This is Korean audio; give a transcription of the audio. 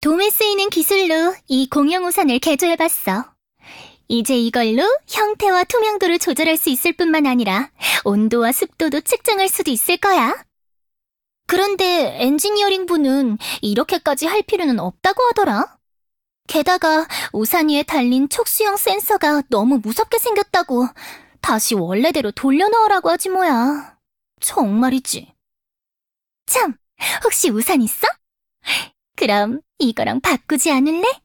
돔에 쓰이는 기술로 이 공용 우산을 개조해봤어. 이제 이걸로 형태와 투명도를 조절할 수 있을 뿐만 아니라 온도와 습도도 측정할 수도 있을 거야. 그런데 엔지니어링부는 이렇게까지 할 필요는 없다고 하더라. 게다가 우산 위에 달린 촉수형 센서가 너무 무섭게 생겼다고 다시 원래대로 돌려넣으라고 하지 뭐야. 정말이지. 참, 혹시 우산 있어? 그럼 이거랑 바꾸지 않을래?